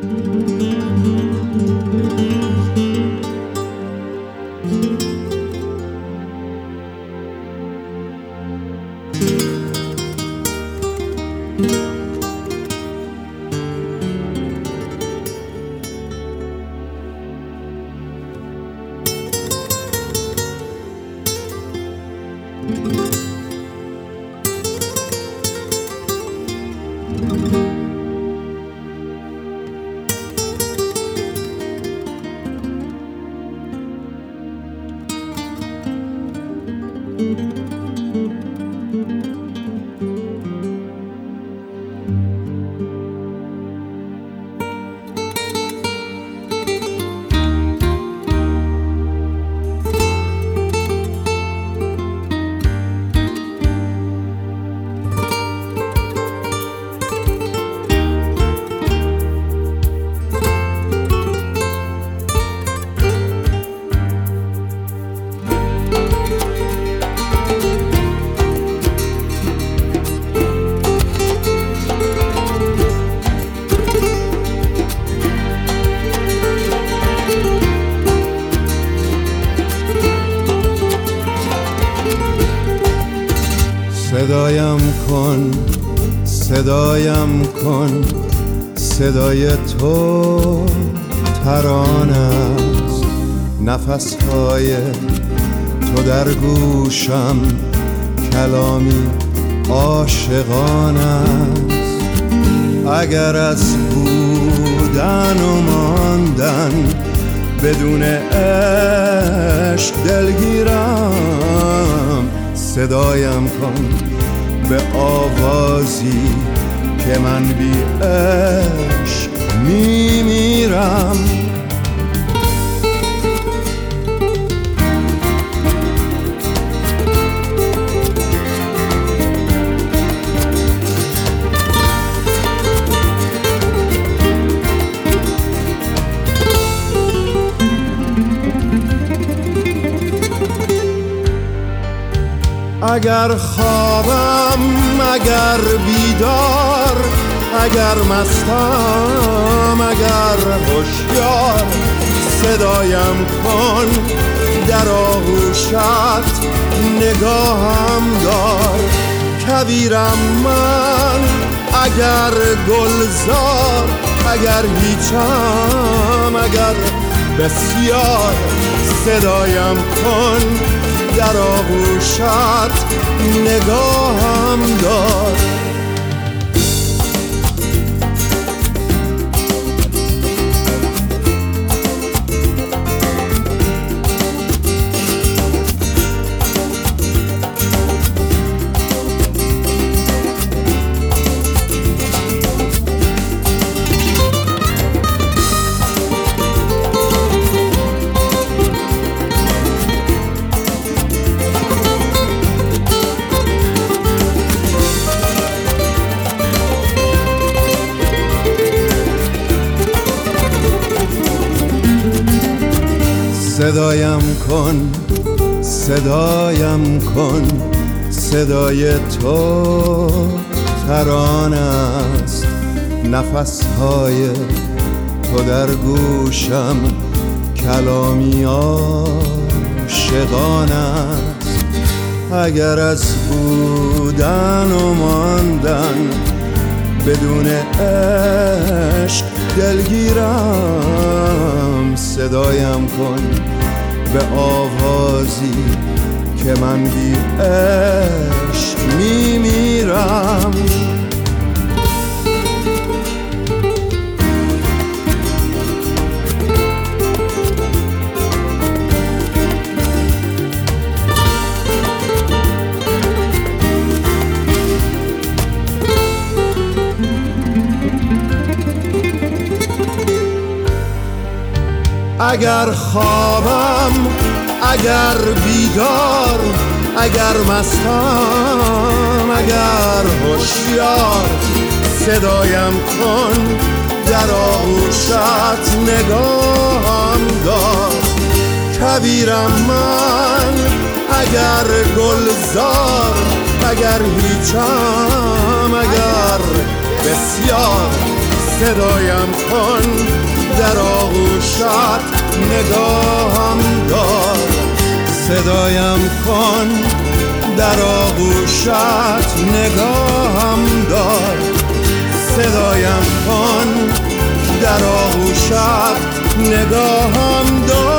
صدایم کن صدای تو ترانه است، نفسهای تو در گوشم کلامی عاشقانه است. اگر از بودن و ماندن بدون عشق دلگیرم، صدایم کن به آوازی که من بی عشق میمیرم. اگر خوابم، اگر بیدار، اگر مستم، اگر هوشیار، صدایم کن در آغوشت نگاهم دار. کویرم من اگر گلزار، اگر هیچم، اگر بسیار، صدایم کن در آغوشت نگاهم دار. صدایم کن، صدایم کن، صدای تو ترانه است، نفسهای تو در گوشم کلامی عاشقانه است. اگر از بودن و ماندن بدون عشق دلگیرم، صدایم کن به آوازی که من بی عشق میمیرم. اگر خوابم، اگر بیدار، اگر مستم، اگر هوشیار، صدایم کن در آغوشت نگاهم دار. کویرم من اگر گلزار، اگر هیچم، اگر بسیار، صدایم کن در آغوشت نگاهم دار صدایم کن در آغوشت نگاهم دار صدایم کن در آغوشت نگاهم دار